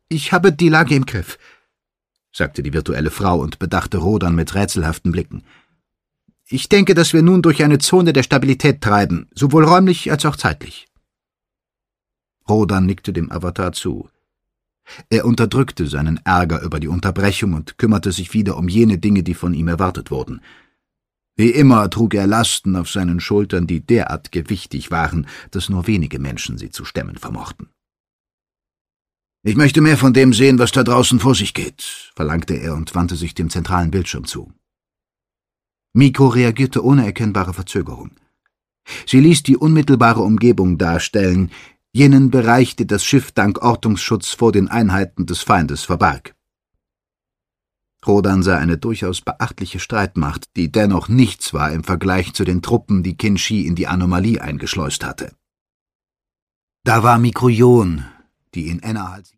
»Ich habe die Lage im Griff«, sagte die virtuelle Frau und bedachte Rodan mit rätselhaften Blicken. »Ich denke, dass wir nun durch eine Zone der Stabilität treiben, sowohl räumlich als auch zeitlich.« Rodan nickte dem Avatar zu. Er unterdrückte seinen Ärger über die Unterbrechung und kümmerte sich wieder um jene Dinge, die von ihm erwartet wurden. Wie immer trug er Lasten auf seinen Schultern, die derart gewichtig waren, dass nur wenige Menschen sie zu stemmen vermochten. »Ich möchte mehr von dem sehen, was da draußen vor sich geht«, verlangte er und wandte sich dem zentralen Bildschirm zu. Miko reagierte ohne erkennbare Verzögerung. Sie ließ die unmittelbare Umgebung darstellen, jenen Bereich, der das Schiff dank Ortungsschutz vor den Einheiten des Feindes verbarg. Rodan sah eine durchaus beachtliche Streitmacht, die dennoch nichts war im Vergleich zu den Truppen, die Qin Shi in die Anomalie eingeschleust hatte. Da war Mikrojon, die in Enna